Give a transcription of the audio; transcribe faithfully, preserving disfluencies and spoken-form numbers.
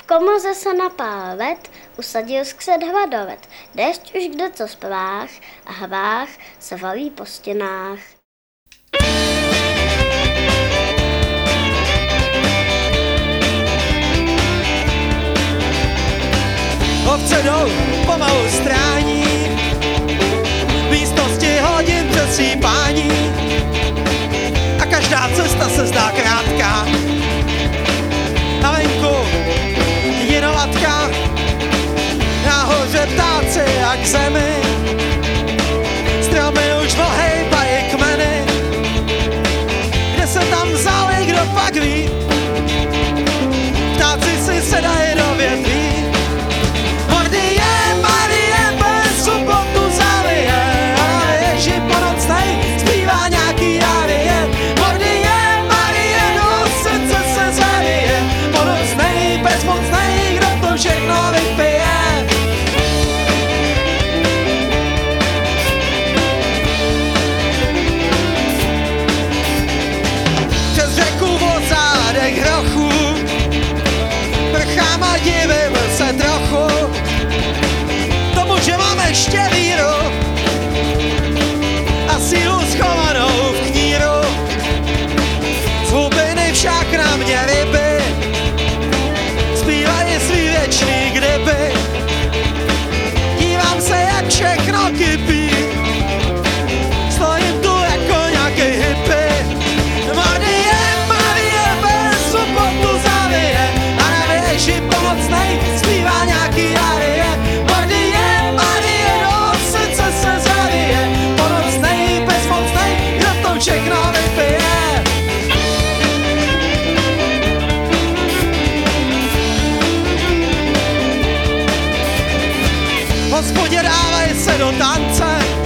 komoře se napál ved, usadil skřet hvadovet. Déšť už kde co spvách a hvách se valí po stěnách. Ovce jdou pomalu strání, místnosti hodin přesýpání a každá cesta se zdá krátká. Na venku jinovatka, nahoře ptáci jak zemi, stromy už ohejbají kmeny, kde se tam vzali, kdo pak ví, ptáci si sedají do větví. Marie, Marie, bez sobotu zalije, a Ježi po nocnej zpívá nějaký árie. Marie, Marie, do srdce se zavije, po nocnej, bezmocnej, kdo to všechno vypije. Přes řeku v osádek hrochu, prchám a divím se trochu tomu, že mám ještě víru a sílu schovanou v kníru. Z hlubiny však na mě ryby zpívají svý věčný kdyby. Dívám se, jak všechno kypí, stojím tu jako nějaký hippie. Marie, Marie, bez sobotu zavije, a na věži pomocnej zpívá nějaký árie. Marie, Marie, do srdce se zavije, pomocnej, bezmocnej, kdo to všechno vypije. Hospodě, dávej se do tance,